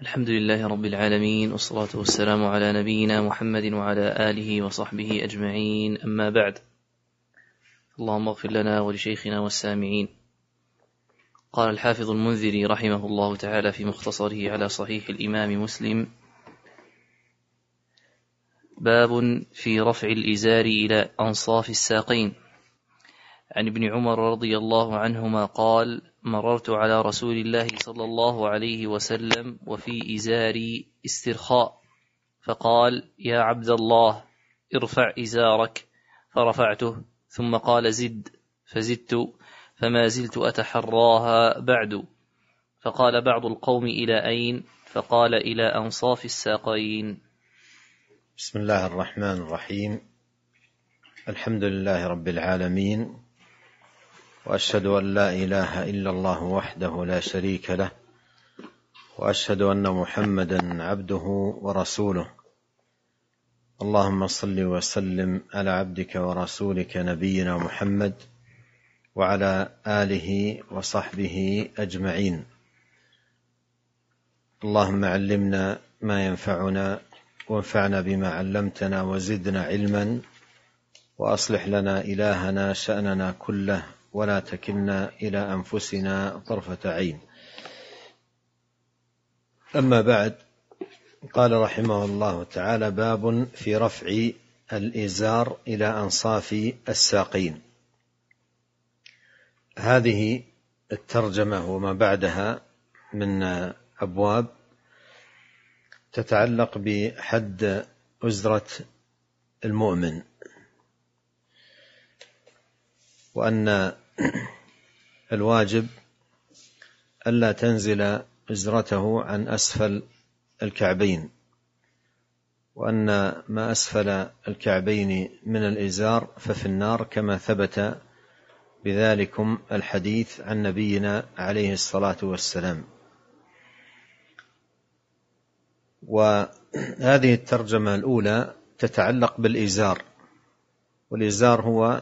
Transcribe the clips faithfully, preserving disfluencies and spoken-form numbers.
الحمد لله رب العالمين، والصلاة والسلام على نبينا محمد وعلى آله وصحبه أجمعين، أما بعد. اللهم اغفر لنا ولشيخنا والسامعين. قال الحافظ المنذري رحمه الله تعالى في مختصره على صحيح الإمام مسلم: باب في رفع الإزار إلى أنصاف الساقين. عن ابن عمر رضي الله عنهما قال: مررت على رسول الله صلى الله عليه وسلم وفي إزاري استرخاء، فقال: يا عبد الله، ارفع إزارك، فرفعته، ثم قال: زد، فزدت، فما زلت أتحراها بعد. فقال بعض القوم: إلى أين؟ فقال: إلى أنصاف الساقين. بسم الله الرحمن الرحيم. الحمد لله رب العالمين، وأشهد أن لا إله إلا الله وحده لا شريك له، وأشهد أن محمدا عبده ورسوله. اللهم صل وسلم على عبدك ورسولك نبينا محمد وعلى آله وصحبه أجمعين. اللهم علمنا ما ينفعنا، وانفعنا بما علمتنا، وزدنا علما، وأصلح لنا إلهنا شأننا كله، ولا تكلنا إلى أنفسنا طرفة عين. أما بعد، قال رحمه الله تعالى: باب في رفع الإزار إلى أنصاف الساقين. هذه الترجمة وما بعدها من أبواب تتعلق بحد أزرة المؤمن، وأن الواجب ألا تنزل أزرته عن أسفل الكعبين، وأن ما أسفل الكعبين من الإزار ففي النار، كما ثبت بذلكم الحديث عن نبينا عليه الصلاة والسلام. وهذه الترجمة الأولى تتعلق بالإزار، والإزار هو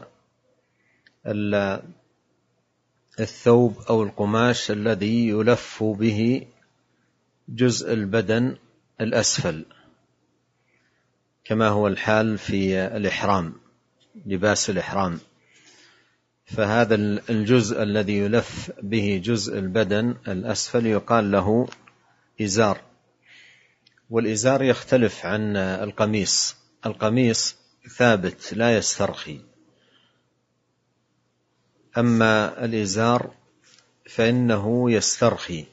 الثوب أو القماش الذي يلف به جزء البدن الأسفل، كما هو الحال في الإحرام، لباس الإحرام. فهذا الجزء الذي يلف به جزء البدن الأسفل يقال له إزار. والإزار يختلف عن القميص. القميص ثابت لا يسترخي، أما الإزار فإنه يسترخي،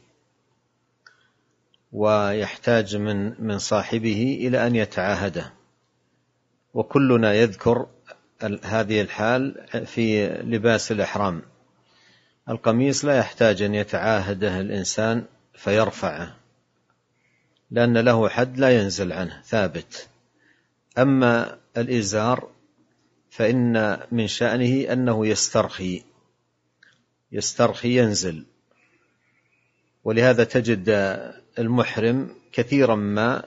ويحتاج من من صاحبه إلى أن يتعاهده. وكلنا يذكر هذه الحال في لباس الإحرام. القميص لا يحتاج أن يتعاهده الإنسان فيرفعه، لأن له حد لا ينزل عنه، ثابت. أما الإزار فإن من شأنه أنه يسترخي يسترخي ينزل. ولهذا تجد المحرم كثيرا ما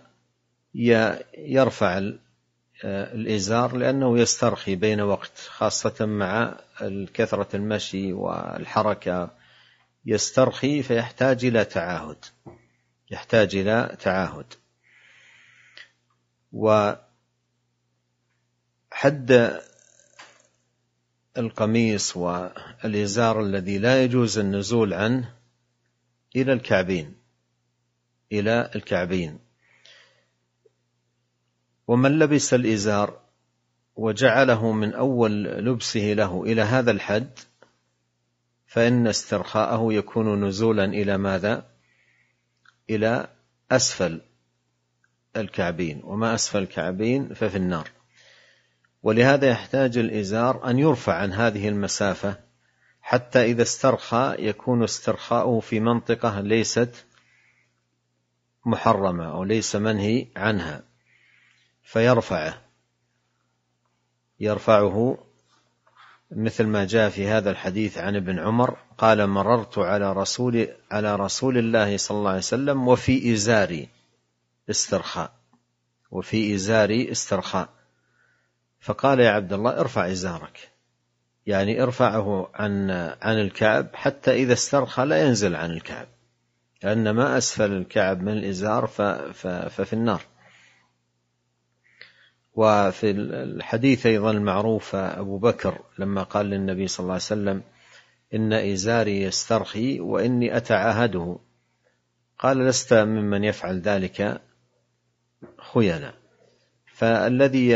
يرفع الإزار، لأنه يسترخي بين وقت، خاصة مع كثرة المشي والحركة، يسترخي فيحتاج إلى تعاهد يحتاج إلى تعاهد. وحد القميص والإزار الذي لا يجوز النزول عنه إلى الكعبين إلى الكعبين. ومن لبس الإزار وجعله من أول لبسه له إلى هذا الحد، فإن استرخاءه يكون نزولا إلى ماذا؟ إلى أسفل الكعبين، وما أسفل الكعبين ففي النار. ولهذا يحتاج الإزار أن يرفع عن هذه المسافة، حتى إذا استرخى يكون استرخاؤه في منطقة ليست محرمة أو ليس منهي عنها، فيرفعه يرفعه مثل ما جاء في هذا الحديث عن ابن عمر قال: مررت على رسول على رسول الله صلى الله عليه وسلم وفي إزاري استرخاء وفي إزاري استرخاء فقال: يا عبد الله، ارفع إزارك، يعني ارفعه عن عن الكعب، حتى إذا استرخى لا ينزل عن الكعب، لأن ما أسفل الكعب من الإزار ففي النار. وفي الحديث أيضا المعروف أبو بكر لما قال للنبي صلى الله عليه وسلم إن إزاري يسترخي وإني أتعاهده، قال لست ممن يفعل ذلك خيلا. فالذي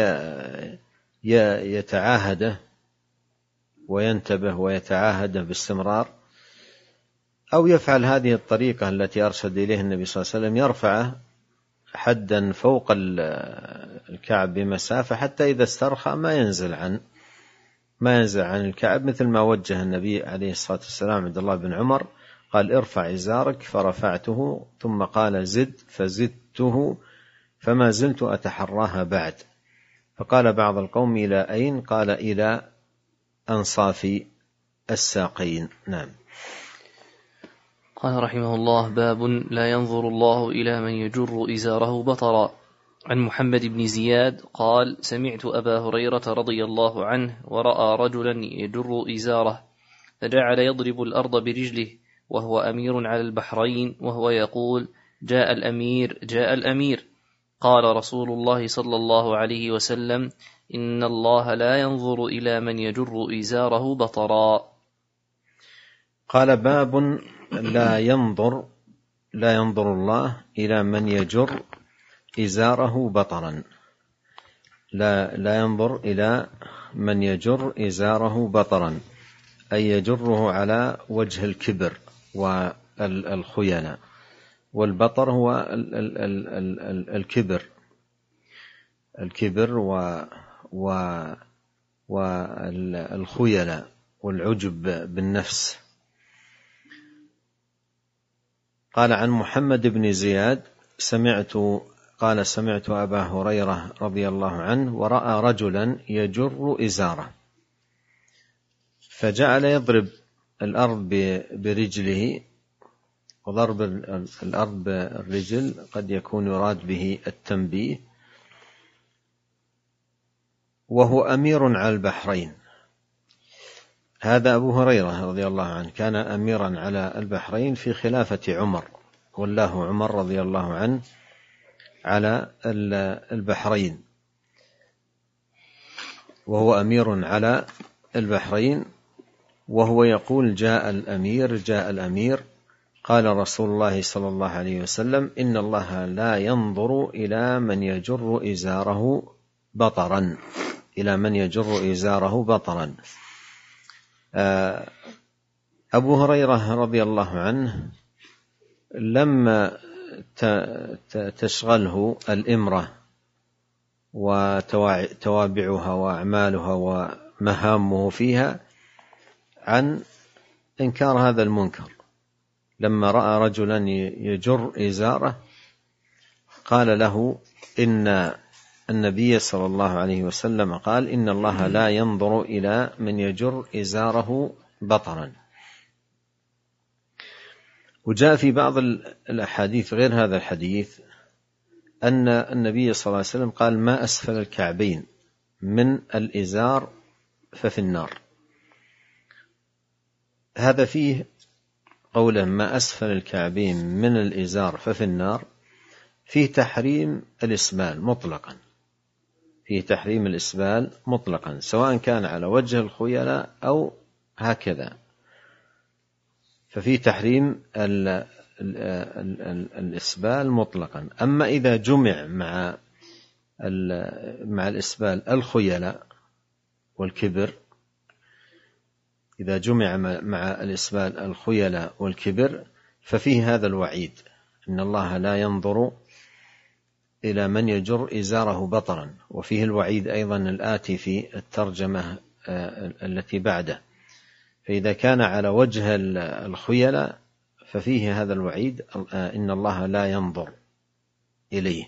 يتعاهده وينتبه ويتعاهده باستمرار أو يفعل هذه الطريقة التي أرشد إليه النبي صلى الله عليه وسلم يرفعه حدا فوق الكعب بمسافة حتى إذا استرخى ما ينزل عن ما ينزل عن الكعب، مثل ما وجه النبي عليه الصلاة والسلام عبد الله بن عمر قال ارفع إزارك فرفعته، ثم قال زد فزدته فما زلت أتحراها بعد. فقال بعض القوم إلى أين؟ قال إلى أنصاف الساقين. نعم. قال رحمه الله: باب لا ينظر الله إلى من يجر إزاره بطرا. عن محمد بن زياد قال: سمعت أبا هريرة رضي الله عنه ورأى رجلا يجر إزاره فجعل يضرب الأرض برجله وهو أمير على البحرين وهو يقول: جاء الأمير جاء الأمير. قال رسول الله صلى الله عليه وسلم: إن الله لا ينظر إلى من يجر إزاره بطرا. قال: باب لا ينظر لا ينظر الله إلى من يجر إزاره بطرا. لا لا ينظر إلى من يجر إزاره بطرا، أي يجره على وجه الكبر والخيانة. والبطر هو الكبر الكبر والخيانة والعجب بالنفس. قال: عن محمد بن زياد سمعت قال سمعت أبا هريرة رضي الله عنه ورأى رجلا يجر إزاره فجعل يضرب الأرض برجله. وضرب الأرض بالرجل قد يكون يراد به التنبيه. وهو أمير على البحرين. هذا أبو هريرة رضي الله عنه كان أميرا على البحرين في خلافة عمر، والله عمر رضي الله عنه على البحرين، وهو أمير على البحرين وهو يقول: جاء الأمير جاء الأمير. قال رسول الله صلى الله عليه وسلم: إن الله لا ينظر إلى من يجر إزاره بطرا إلى من يجر إزاره بطرا. أبو هريرة رضي الله عنه لما تشغله الإمرة وتوابعها وأعمالها ومهامه فيها عن إنكار هذا المنكر، لما رأى رجلا يجر إزاره قال له إن النبي صلى الله عليه وسلم قال: إن الله لا ينظر إلى من يجر إزاره بطرا. وجاء في بعض الأحاديث غير هذا الحديث أن النبي صلى الله عليه وسلم قال: ما أسفل الكعبين من الإزار ففي النار. هذا فيه قوله ما أسفل الكعبين من الإزار ففي النار، فيه تحريم الإسبال مطلقا، فيه تحريم الإسبال مطلقا سواء كان على وجه الخيلاء أو هكذا، ففيه تحريم الإسبال مطلقا. أما إذا جمع مع مع الإسبال الخيلاء والكبر، إذا جمع مع الإسبال الخيلاء والكبر ففيه هذا الوعيد: إن الله لا ينظر إلى من يجر إزاره بطرا. وفيه الوعيد أيضا الآتي في الترجمة التي بعده. فإذا كان على وجه الخيلاء ففيه هذا الوعيد: إن الله لا ينظر إليه.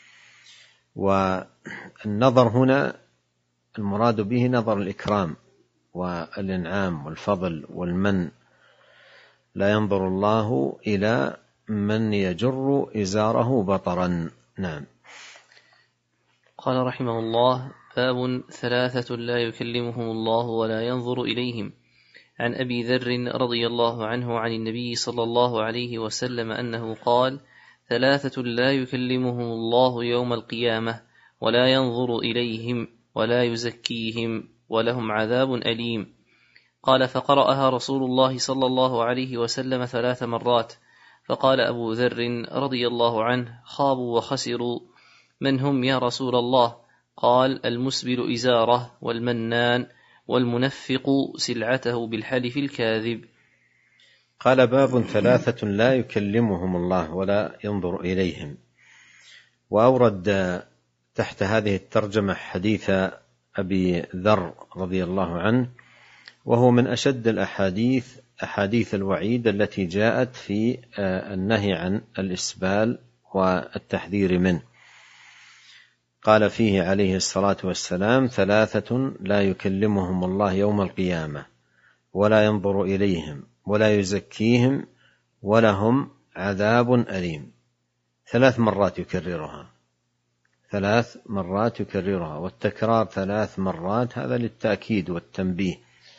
والنظر هنا المراد به نظر الإكرام والإنعام والفضل والمن. لا ينظر الله إلى من يجر إزاره بطرا. نعم. قال رحمه الله: باب ثلاثة لا يكلمهم الله ولا ينظر إليهم: عن أبي ذر رضي الله عنه عن النبي صلى الله عليه وسلم أنه قال: ثلاثة لا يكلمهم الله يوم القيامة ولا ينظر إليهم ولا يزكيهم ولهم عذاب أليم. قال: فقرأها رسول الله صلى الله عليه وسلم ثلاث مرات. فقال أبو ذر رضي الله عنه: خابوا وخسروا. من هم يا رسول الله؟ قال: المسبل إزاره، والمنان، والمنفق سلعته بالحلف الكاذب. قال: باب ثلاثة لا يكلمهم الله ولا ينظر إليهم. وأورد تحت هذه الترجمة حديث أبي ذر رضي الله عنه، وهو من أشد الأحاديث أحاديث الوعيد التي جاءت في النهي عن الإسبال والتحذير منه. قال فيه عليه الصلاة والسلام: ثلاثة لا يكلمهم الله يوم القيامة ولا ينظر إليهم ولا يزكيهم ولهم عذاب أليم. ثلاث مرات يكررها، ثلاث مرات يكررها، والتكرار ثلاث مرات هذا للتأكيد والتنبيه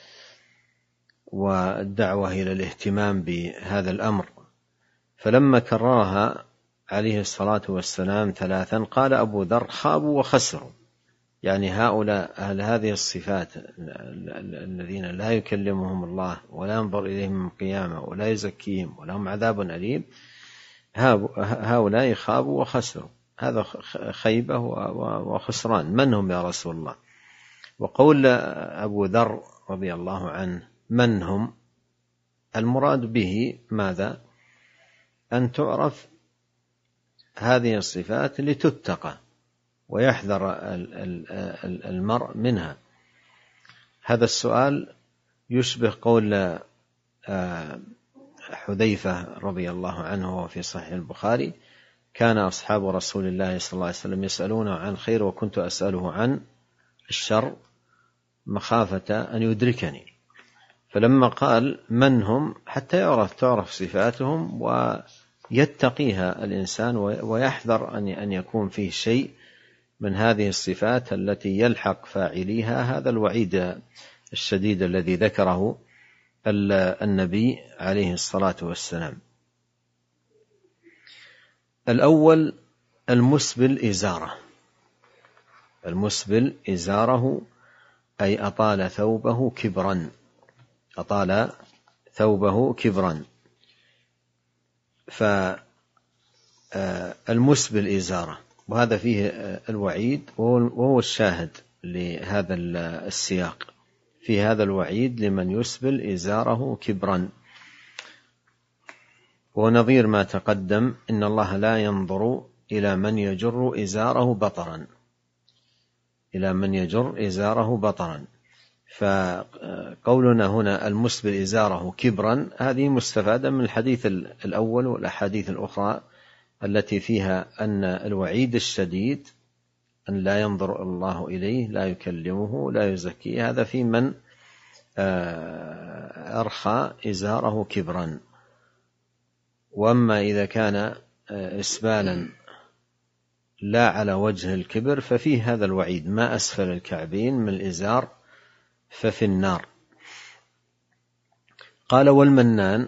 والدعوة إلى الاهتمام بهذا الأمر. فلما كررها عليه الصلاة والسلام ثلاثا قال أبو ذر: خابوا وخسروا، يعني هؤلاء أهل هذه الصفات الذين لا يكلمهم الله ولا ينظر إليهم من القيامة ولا يزكيهم ولهم عذاب أليم، هؤلاء خابوا وخسروا. هذا خيبة وخسران. من هم يا رسول الله؟ وقول أبو ذر رضي الله عنه من هم، المراد به ماذا؟ أن تعرف هذه الصفات لتتقى ويحذر المرء منها. هذا السؤال يشبه قول حذيفة رضي الله عنه في صحيح البخاري: كان أصحاب رسول الله صلى الله عليه وسلم يسألونه عن الخير وكنت أسأله عن الشر مخافة أن يدركني. فلما قال من هم حتى يعرف تعرف صفاتهم ويتقيها الإنسان ويحذر أن يكون فيه شيء من هذه الصفات التي يلحق فاعليها هذا الوعيد الشديد الذي ذكره النبي عليه الصلاة والسلام. الأول المسبل إزاره. المسبل إزاره أي أطال ثوبه كبرا، أطال ثوبه كبرا. فالمسبل إزاره، وهذا فيه الوعيد وهو الشاهد لهذا السياق، في هذا الوعيد لمن يسبل إزاره كبرا. ونظير ما تقدم: إن الله لا ينظر إلى من يجر إزاره بطرا، إلى من يجر إزاره بطرا. فقولنا هنا المسبل إزاره كبرا هذه مستفادة من الحديث الأول والأحاديث الأخرى التي فيها أن الوعيد الشديد أن لا ينظر الله إليه، لا يكلمه، لا يزكيه، هذا في من أرخى إزاره كبرا. وأما إذا كان إسبالا لا على وجه الكبر ففيه هذا الوعيد: ما أسفل الكعبين من الإزار ففي النار. قال: والمنان.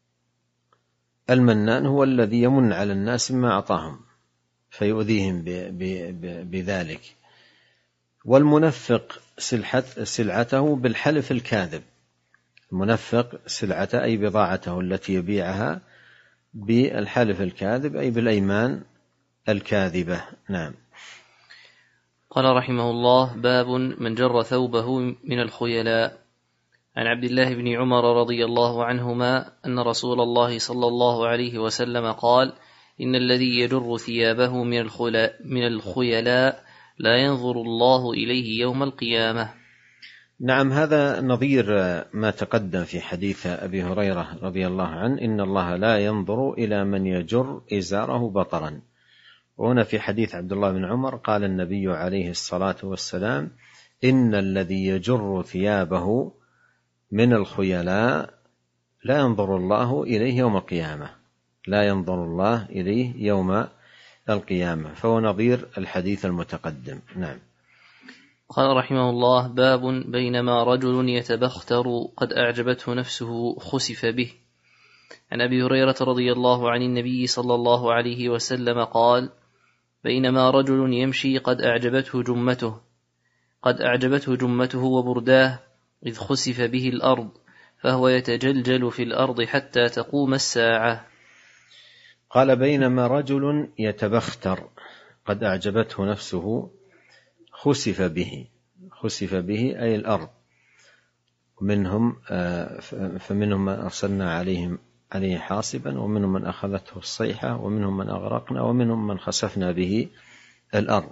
المنان هو الذي يمن على الناس ما أعطاهم فيؤذيهم بذلك. والمنفق سلعته بالحلف الكاذب. المنفق سلعته أي بضاعته التي يبيعها بالحلف الكاذب أي بالأيمان الكاذبة. نعم. قال رحمه الله: باب من جر ثوبه من الخيلاء. عن عبد الله بن عمر رضي الله عنهما أن رسول الله صلى الله عليه وسلم قال: إن الذي يجر ثيابه من الخيلاء لا ينظر الله إليه يوم القيامة. نعم، هذا نظير ما تقدم في حديث أبي هريرة رضي الله عنه: إن الله لا ينظر إلى من يجر إزاره بطرا. وهنا في حديث عبد الله بن عمر قال النبي عليه الصلاة والسلام: إن الذي يجر ثيابه من الخيلاء لا ينظر الله إليه يوم القيامة، لا ينظر الله إليه يوم القيامة. فهو نظير الحديث المتقدم. نعم. قال رحمه الله: باب بينما رجل يتبختر قد أعجبته نفسه خسف به. عن أبي هريرة رضي الله عن النبي صلى الله عليه وسلم قال: بينما رجل يمشي قد أعجبته جمته قد أعجبته جمته وبرداه إذ خسف به الأرض فهو يتجلجل في الأرض حتى تقوم الساعة. قال: بينما رجل يتبختر قد أعجبته نفسه خسف به. خسف به أي الأرض، منهم فمنهم من أرسلنا عليهم عليه حاصبا، ومنهم من أخذته الصيحة، ومنهم من أغرقنا، ومنهم من خسفنا به الأرض.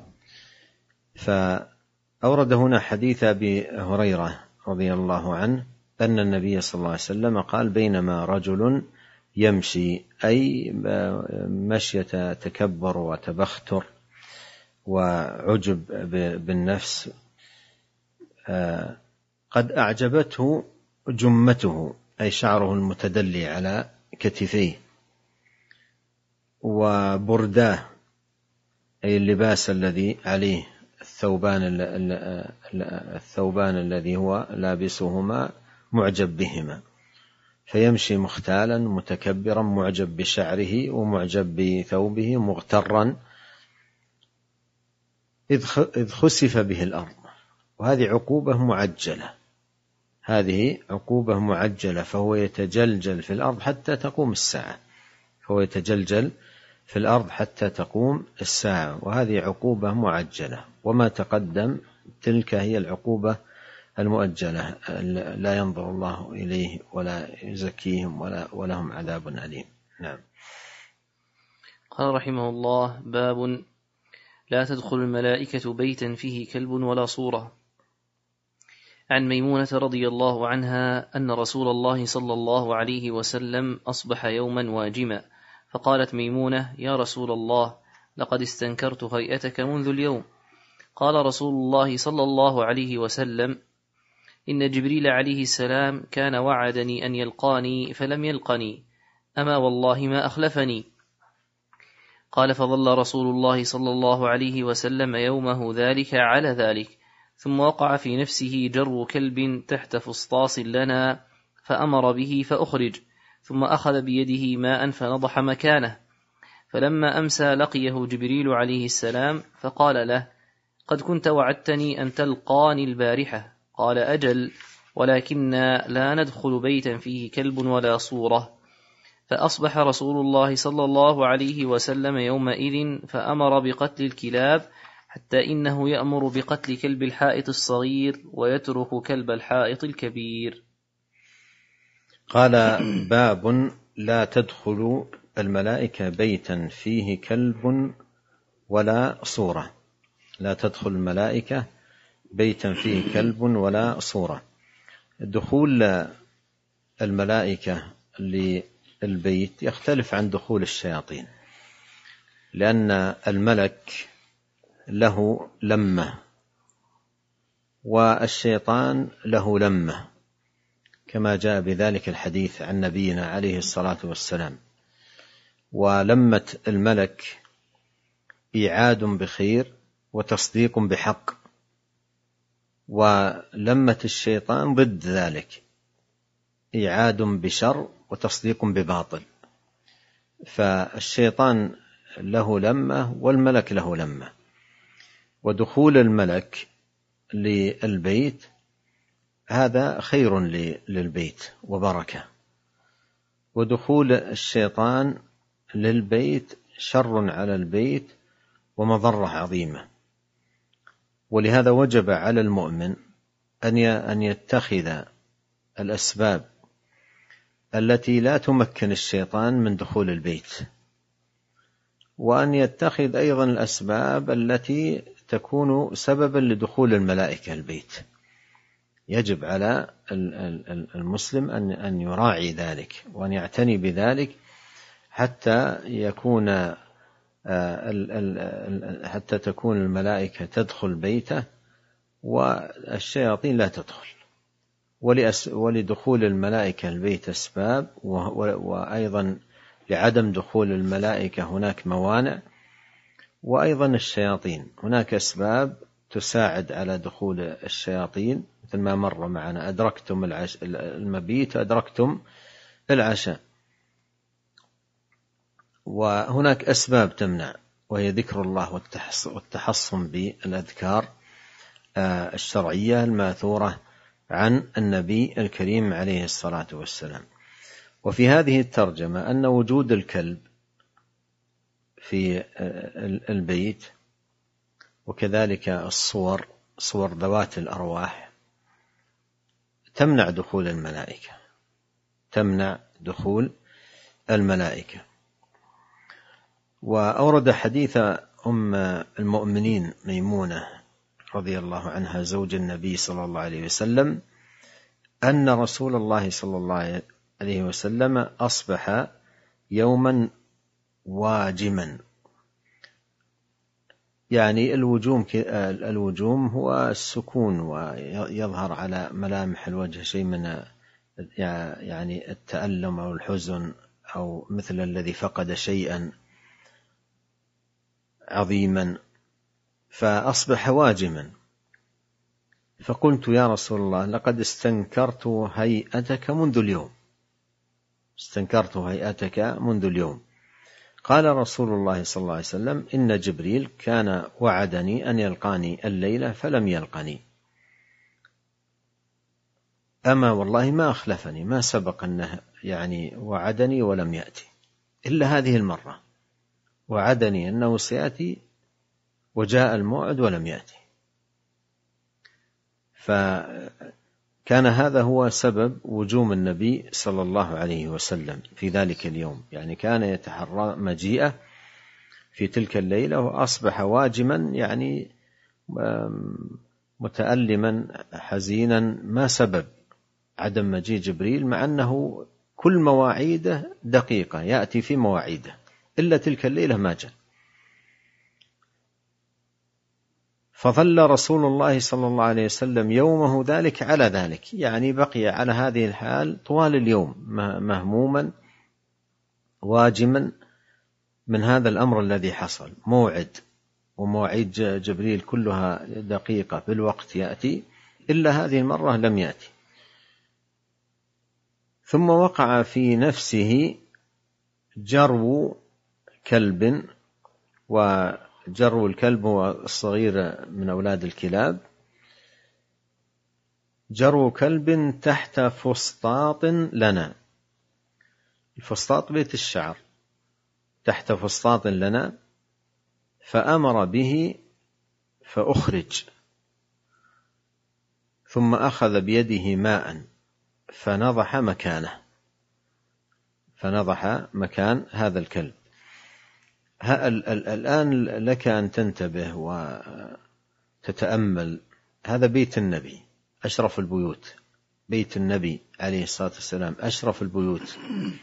فأورد هنا حديث أبي هريرة رضي الله عنه أن النبي صلى الله عليه وسلم قال: بينما رجل يمشي، أي مشية تكبر وتبختر وعجب بالنفس، قد أعجبته جمته، أي شعره المتدلي على كتفيه، وبرداه، أي اللباس الذي عليه، الثوبان الثوبان الذي هو لابسهما معجب بهما، فيمشي مختالا متكبرا معجب بشعره ومعجب بثوبه مغترا، إذ خسف به الأرض. وهذه عقوبة معجلة، هذه عقوبة معجلة، فهو يتجلجل في الأرض حتى تقوم الساعة، فهو يتجلجل في الأرض حتى تقوم الساعة، وهذه عقوبة معجلة. وما تقدم تلك هي العقوبة المؤجلة، لا ينظر الله إليه ولا يزكيهم ولا ولهم عذاب أليم. نعم. قال رحمه الله: باب لا تدخل الملائكة بيتا فيه كلب ولا صورة. عن ميمونة رضي الله عنها أن رسول الله صلى الله عليه وسلم أصبح يوما واجما، فقالت ميمونة: يا رسول الله، لقد استنكرت هيئتك منذ اليوم. قال رسول الله صلى الله عليه وسلم: إن جبريل عليه السلام كان وعدني أن يلقاني فلم يلقني، أما والله ما أخلفني. قال: فظل رسول الله صلى الله عليه وسلم يومه ذلك على ذلك، ثم وقع في نفسه جر كلب تحت فسطاس لنا، فأمر به فأخرج، ثم أخذ بيده ماء فنضح مكانه. فلما أمسى لقيه جبريل عليه السلام فقال له: قد كنت وعدتني أن تلقاني البارحة. قال: أجل، ولكننا لا ندخل بيتا فيه كلب ولا صورة. فأصبح رسول الله صلى الله عليه وسلم يومئذ فأمر بقتل الكلاب، حتى إنه يأمر بقتل كلب الحائط الصغير ويترك كلب الحائط الكبير. قال: باب لا تدخل الملائكة بيتا فيه كلب ولا صورة. لا تدخل الملائكة بيتا فيه كلب ولا صورة. دخول الملائكة للبيت يختلف عن دخول الشياطين، لأن الملك له لمة والشيطان له لمة، كما جاء بذلك الحديث عن نبينا عليه الصلاة والسلام. ولمة الملك إيعاد بخير وتصديق بحق، ولمة الشيطان ضد ذلك، إيعاد بشر وتصديق بباطل. فالشيطان له لمة والملك له لمة. ودخول الملك للبيت هذا خير للبيت وبركة، ودخول الشيطان للبيت شر على البيت ومضرة عظيمة. ولهذا وجب على المؤمن أن يتخذ الأسباب التي لا تمكن الشيطان من دخول البيت، وأن يتخذ أيضا الأسباب التي تكون سببا لدخول الملائكة البيت. يجب على المسلم أن يراعي ذلك وأن يعتني بذلك حتى يكون حتى تكون الملائكة تدخل بيته والشياطين لا تدخل. ولدخول الملائكة البيت أسباب، وأيضا لعدم دخول الملائكة هناك موانع، وأيضا الشياطين هناك أسباب تساعد على دخول الشياطين، مثل ما مر معنا أدركتم المبيت أدركتم العشاء. وهناك أسباب تمنع، وهي ذكر الله والتحصن بالأذكار الشرعية الماثورة عن النبي الكريم عليه الصلاة والسلام. وفي هذه الترجمة أن وجود الكلب في البيت وكذلك الصور صور ذوات الأرواح تمنع دخول الملائكة تمنع دخول الملائكة. وأورد حديث أم المؤمنين ميمونة رضي الله عنها زوج النبي صلى الله عليه وسلم أن رسول الله صلى الله عليه وسلم أصبح يوما واجما، يعني الوجوم الوجوم هو السكون، ويظهر على ملامح الوجه شيء من يعني التألم أو الحزن، أو مثل الذي فقد شيئا عظيما، فأصبح واجما. فقلت يا رسول الله لقد استنكرت هيئتك منذ اليوم استنكرت هيئتك منذ اليوم قال رسول الله صلى الله عليه وسلم إن جبريل كان وعدني أن يلقاني الليلة فلم يلقني، أما والله ما أخلفني، ما سبق أنه يعني وعدني ولم يأتي إلا هذه المرة، وعدني أنه سيأتي وجاء الموعد ولم يأتي. فكان هذا هو سبب وجوم النبي صلى الله عليه وسلم في ذلك اليوم، يعني كان يتحرى مجيئه في تلك الليلة، وأصبح واجما يعني متألما حزينا، ما سبب عدم مجيء جبريل، مع أنه كل مواعيده دقيقة يأتي في مواعيده، إلا تلك الليلة ما جاء. فظل رسول الله صلى الله عليه وسلم يومه ذلك على ذلك، يعني بقي على هذه الحال طوال اليوم مهموما واجما من هذا الأمر الذي حصل. موعد ومواعيد جبريل كلها دقيقة بالوقت يأتي، إلا هذه المرة لم يأتي. ثم وقع في نفسه جرو كلب، وجرو الكلب هو الصغير من أولاد الكلاب، جرو كلب تحت فسطاط لنا، الفسطاط بيت الشعر، تحت فسطاط لنا، فأمر به فأخرج، ثم أخذ بيده ماء فنضح مكانه فنضح مكان هذا الكلب. الآن لك أن تنتبه وتتأمل، هذا بيت النبي أشرف البيوت، بيت النبي عليه الصلاة والسلام أشرف البيوت،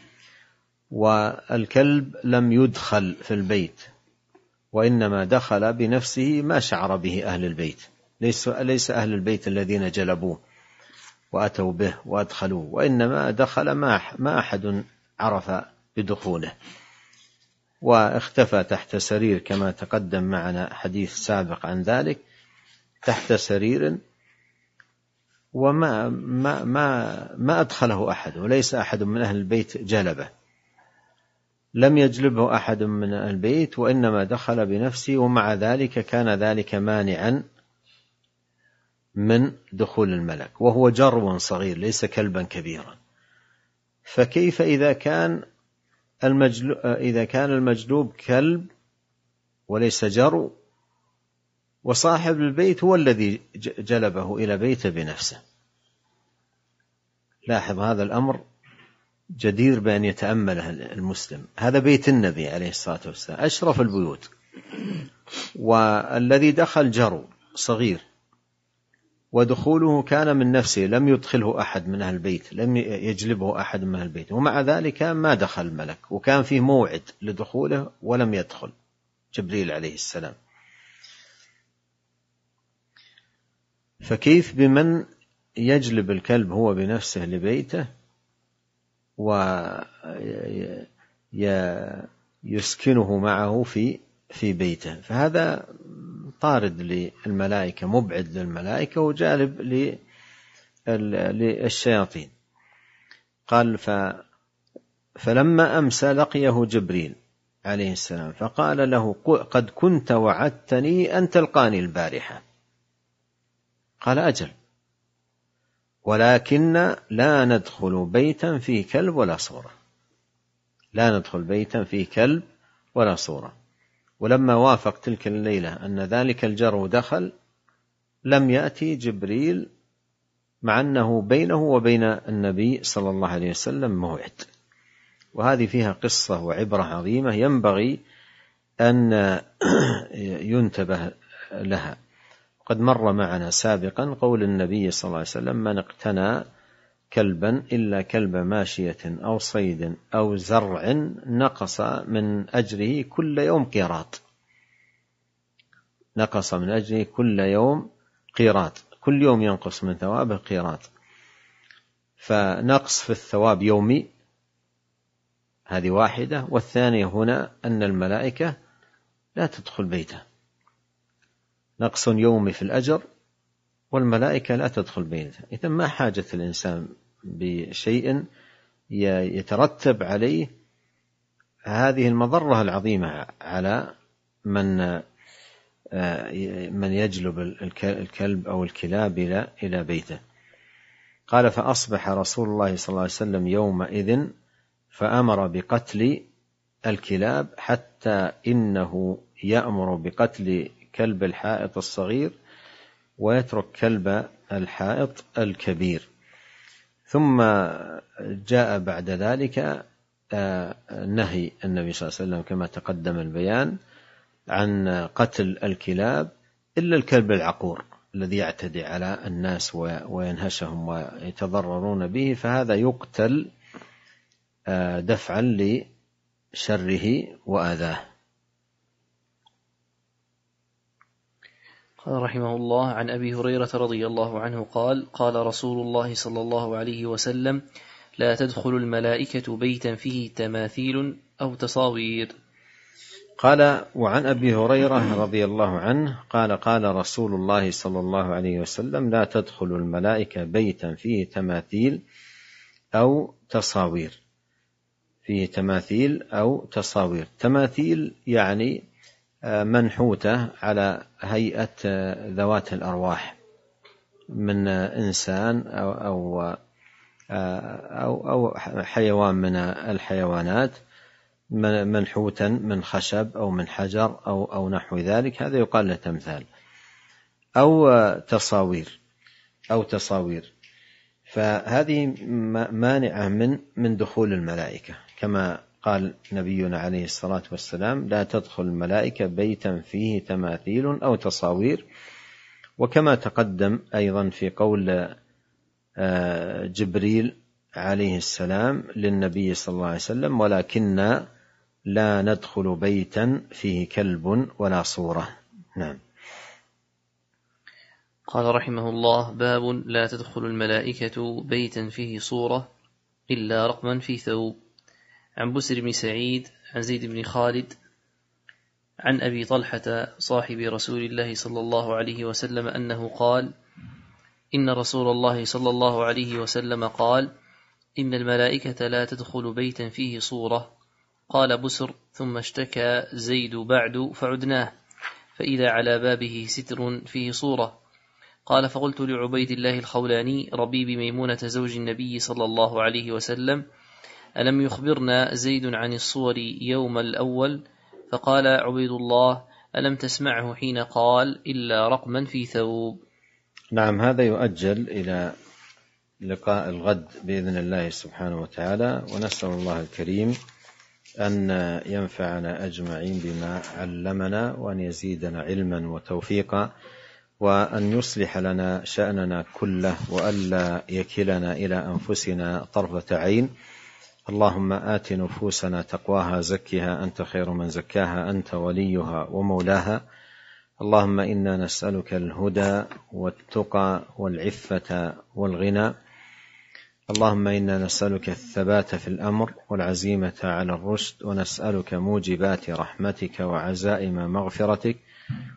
والكلب لم يدخل في البيت، وإنما دخل بنفسه ما شعر به أهل البيت، ليس, ليس أهل البيت الذين جلبوه وأتوا به وأدخلوه، وإنما دخل ما أحد عرف بدخوله، واختفى تحت سرير كما تقدم معنا حديث سابق عن ذلك، تحت سرير، وما ما ما ما أدخله أحد، وليس أحد من أهل البيت جلبه، لم يجلبه أحد من أهل البيت، وإنما دخل بنفسه، ومع ذلك كان ذلك مانعا من دخول الملك، وهو جرو صغير ليس كلبا كبيرا. فكيف إذا كان المجلوب إذا كان المجلوب كلب وليس جرو، وصاحب البيت هو الذي جلبه إلى بيته بنفسه؟ لاحظ هذا الأمر جدير بأن يتأمله المسلم. هذا بيت النبي عليه الصلاة والسلام أشرف البيوت، والذي دخل جرو صغير، ودخوله كان من نفسه، لم يدخله أحد من أهل البيت، لم يجلبه أحد من أهل البيت، ومع ذلك ما دخل الملك، وكان فيه موعد لدخوله ولم يدخل جبريل عليه السلام. فكيف بمن يجلب الكلب هو بنفسه لبيته ويسكنه معه في في بيته؟ فهذا طارد للملائكة، مبعد للملائكة وجالب للشياطين. قال فلما أمسى لقيه جبريل عليه السلام فقال له قد كنت وعدتني أن تلقاني البارحة. قال أجل، ولكن لا ندخل بيتا فيه كلب ولا صورة، لا ندخل بيتا فيه كلب ولا صورة. ولما وافق تلك الليلة أن ذلك الجرو دخل لم يأتي جبريل، مع أنه بينه وبين النبي صلى الله عليه وسلم موعد. وهذه فيها قصة وعبرة عظيمة ينبغي أن ينتبه لها. قد مر معنا سابقا قول النبي صلى الله عليه وسلم من اقتنى كلبا إلا كلب ماشية أو صيد أو زرع نقص من أجره كل يوم قيراط، نقص من أجره كل يوم قيراط، كل يوم ينقص من ثوابه قيراط. فنقص في الثواب يومي، هذه واحدة. والثانية هنا أن الملائكة لا تدخل بيته، نقص يومي في الأجر والملائكة لا تدخل بيته. إذن ما حاجة الإنسان بشيء يترتب عليه هذه المضرة العظيمة على من من يجلب الكلب أو الكلاب إلى بيته. قال فأصبح رسول الله صلى الله عليه وسلم يومئذ فأمر بقتل الكلاب حتى إنه يأمر بقتل كلب الحائط الصغير ويترك كلب الحائط الكبير. ثم جاء بعد ذلك نهي النبي صلى الله عليه وسلم كما تقدم البيان عن قتل الكلاب إلا الكلب العقور الذي يعتدي على الناس وينهشهم ويتضررون به، فهذا يقتل دفعا لشره وأذاه. قال رحمه الله عن أبي هريرة رضي الله عنه قال قال رسول الله صلى الله عليه وسلم لا تدخل الملائكة بيتا فيه تماثيل أو تصاوير. قال وعن أبي هريرة رضي الله عنه قال قال رسول الله صلى الله عليه وسلم لا تدخل الملائكة بيتا فيه تماثيل أو تصاوير، فيه تماثيل أو تصاوير. تماثيل يعني منحوتة على هيئة ذوات الأرواح من إنسان أو, أو, أو, أو حيوان من الحيوانات، منحوتا من خشب أو من حجر أو, أو نحو ذلك، هذا يقال له تمثال. أو تصاوير أو تصاوير فهذه مانعة من من دخول الملائكة، كما قال نبينا عليه الصلاة والسلام لا تدخل الملائكة بيتا فيه تماثيل أو تصاوير. وكما تقدم أيضا في قول جبريل عليه السلام للنبي صلى الله عليه وسلم ولكن لا ندخل بيتا فيه كلب ولا صورة. نعم. قال رحمه الله باب لا تدخل الملائكة بيتا فيه صورة إلا رقما في ثوب. عن بسر بن سعيد عن زيد بن خالد عن أبي طلحة صاحب رسول الله صلى الله عليه وسلم أنه قال إن رسول الله صلى الله عليه وسلم قال إن الملائكة لا تدخل بيتا فيه صورة. قال بسر ثم اشتكى زيد بعد فعدناه فإذا على بابه ستر فيه صورة. قال فقلت لعبيد الله الخولاني ربيب ميمونة زوج النبي صلى الله عليه وسلم ألم يخبرنا زيد عن الصور يوم الأول؟ فقال عبيد الله ألم تسمعه حين قال إلا رقما في ثوب. نعم. هذا يؤجل إلى لقاء الغد بإذن الله سبحانه وتعالى، ونسأل الله الكريم أن ينفعنا أجمعين بما علمنا وأن يزيدنا علما وتوفيقا وأن يصلح لنا شأننا كله وألا يكلنا إلى أنفسنا طرفة عين. اللهم آت نفوسنا تقواها زكها أنت خير من زكاها أنت وليها ومولاها. اللهم إنا نسألك الهدى والتقى والعفة والغنى. اللهم إنا نسألك الثبات في الأمر والعزيمة على الرشد، ونسألك موجبات رحمتك وعزائم مغفرتك،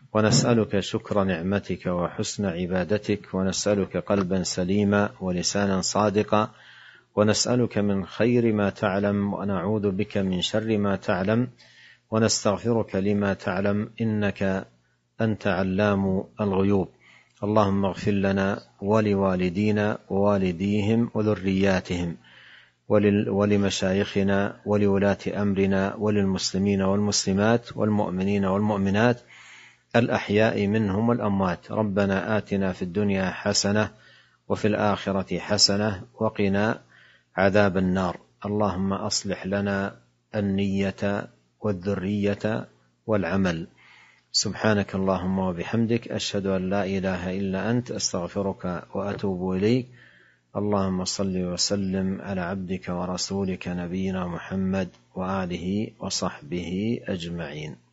ونسألك شكر نعمتك وحسن عبادتك، ونسألك قلبا سليما ولسانا صادقا، ونسألك من خير ما تعلم، ونعوذ بك من شر ما تعلم، ونستغفرك لما تعلم، إنك أنت علام الغيوب. اللهم اغفر لنا ولوالدينا ووالديهم وذرياتهم ولمشايخنا ولولاة أمرنا وللمسلمين والمسلمات والمؤمنين والمؤمنات الأحياء منهم والأموات. ربنا آتنا في الدنيا حسنة وفي الآخرة حسنة وقنا عذاب النار. اللهم أصلح لنا النية والذرية والعمل. سبحانك اللهم وبحمدك، أشهد أن لا إله إلا أنت، أستغفرك وأتوب إليك. اللهم صل وسلم على عبدك ورسولك نبينا محمد وآله وصحبه أجمعين.